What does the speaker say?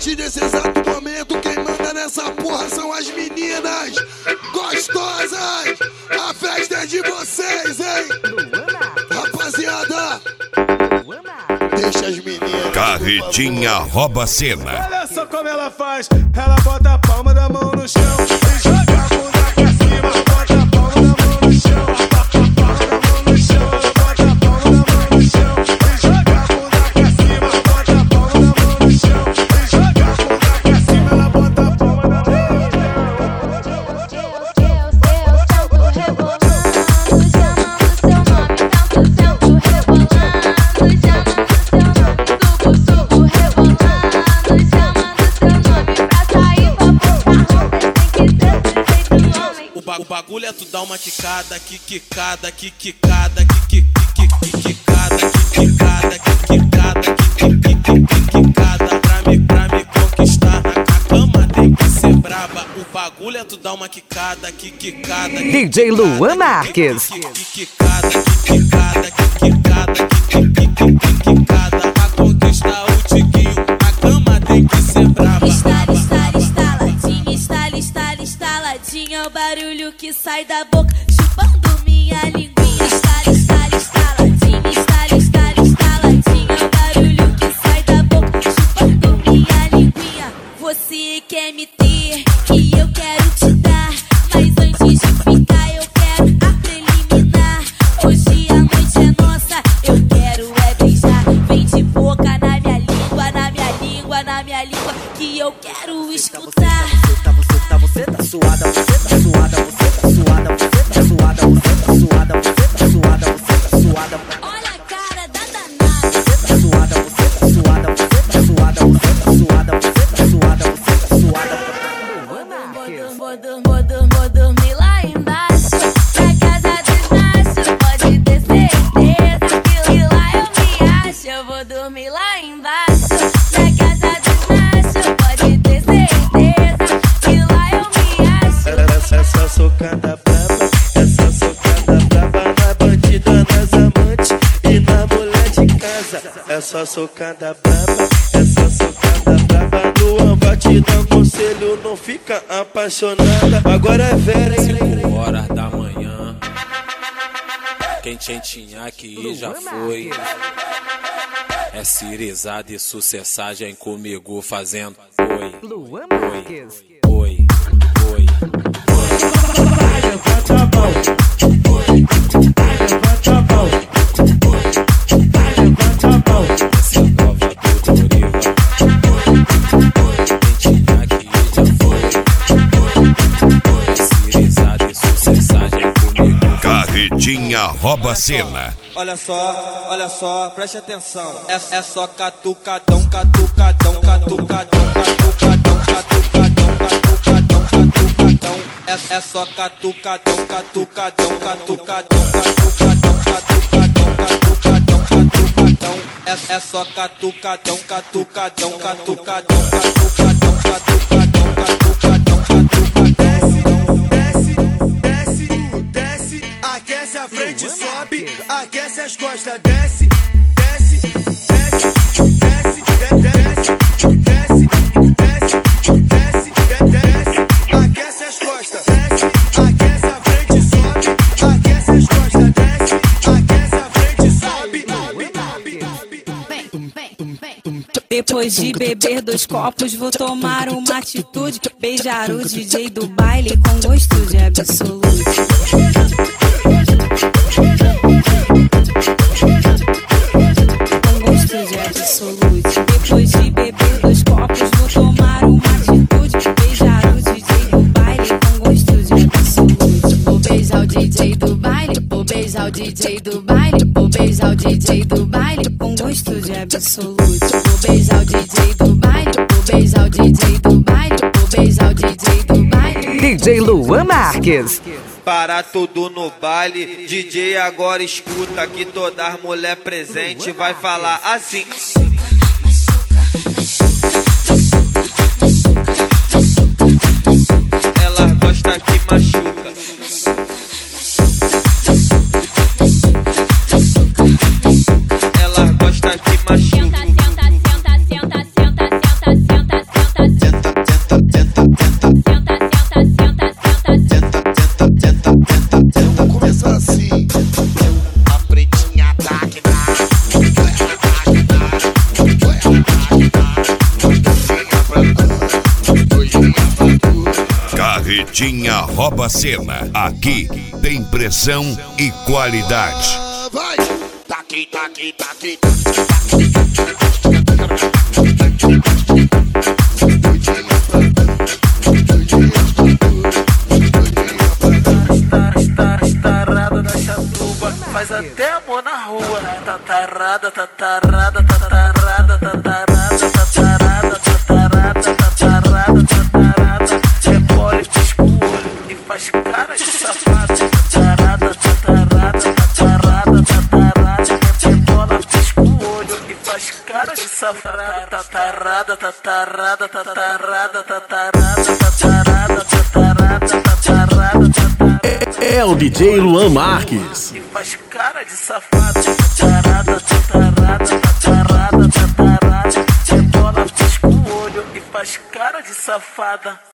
partir desse exato momento, quem manda nessa porra são as meninas gostosas. A festa é de vocês, hein? Rapaziada, deixa as meninas. Carretinha rouba a cena. Olha só como ela faz. Ela bota a palma da mão no chão e joga a bunda pra cima. Bota a palma da mão no chão, bota a palma da mão no chão. Bota a palma da mão no chão e joga a bunda pra cima. Bota a palma da mão no chão e joga a bunda pra cima. Ela bota a palma da mão no chão. O bagulho é tu dar uma quicada, quicada, quicada, quicada, quicada, quicada, pra me conquistar. A cama tem que ser braba. O bagulho é tu dar uma quicada, quicada. DJ Luan Marques. Quicada, quicada, quicada, quicada, pra conquistar o tiquinho. A cama tem que ser braba. Instaladinho é o barulho que sai da boca, chupando minha linguinha. Instaladinho é o barulho que sai da boca, chupando minha linguinha. Você quer me ter e eu quero te dar, mas antes de ficar eu quero a preliminar. Hoje a noite é nossa, eu quero é beijar. Vem de boca na minha língua, na minha língua, na minha língua, que eu quero escutar. Você tá suada, você tá suada, você tá suada, você tá suada, você tá suada, você tá suada, você tá suada. Olha a cara da danada. Você tá suada, você tá suada, você tá suada, você tá suada, você tá suada, você tá suada. Vou dormir lá embaixo, na casa dos machos, pode ter certeza que lá eu me acho. Eu vou dormir lá embaixo, na casa dos machos, pode ter certeza que lá eu me acho. Essa socada braba, essa socada braba na bandida, nas amantes e na mulher de casa. Essa socada braba, essa socada braba no embate, dá conselho, não fica apaixonada. Agora é vera, 5 horas da manhã. Quem tinha aqui já foi. É cirizada e sucessagem comigo fazendo oi. Luan Marques. Oi, oi, oi. Levanta a mão, levanta a mão, levanta a mão. Essa nova doutoriva. Quem tinha aqui já foi. É cirizada e sucessagem comigo. Carretinha rouba a cena. Olha só, preste atenção. É só catucadão, catucadão, catucadão, catucadão, catucadão, catucadão, catucadão. É só catucadão, catucadão, catucadão, catucadão, catucadão, catucadão, catucadão. É só catucadão, catucadão, catucadão, catucadão, catucadão, catucadão, catucadão. Desce, aquece a frente, sobe, aquece as costas, desce, desce, desce, desce, desce, desce, desce, desce, desce, aquece as costas, desce, aquece a frente, sobe, aquece as costas, desce, aquece a frente, sobe, Depois de beber 2 copos, vou tomar uma atitude, beijar o DJ do baile com gosto de absoluto. Depois de beber 2 copos, vou tomar uma atitude, beijar o DJ do baile com gosto de absoluto. Vou beijar o DJ do baile, vou beijar o DJ do baile, vou beijar o DJ do baile com gosto de absoluto. Vou beijar o DJ do baile, vou beijar o DJ do baile, vou beijar o DJ do baile. DJ Luan Marques. Para tudo no baile, DJ agora escuta que toda as mulher presente vai falar assim. Ela gosta que machuca. Ela gosta que machuca. Senta, senta, senta, senta, senta, senta, senta, Vitinha rouba a cena. Aqui tem pressão e qualidade. Vai! Taqui, taqui, taqui. Tarada da chatuba, faz até amor na rua. Tatarada, tatarada, tatarada, tatarada, tatarada, tatarada, tatarada, tatarada. Rebole, pisca o olho e faz cara de safado. Tatarada, tatarada, tatarada, tatarada. Rebola, pisca o olho e faz cara de safado. Tatarada, tatarada, tatarada, tatarada, tatarada, tatarada, tatarada, tatarada. É o DJ Luan Marques. E faz cara de safado. Tatarada, tatarada, tatarada, tatarada. Rebola, pisca o olho e faz cara de safada.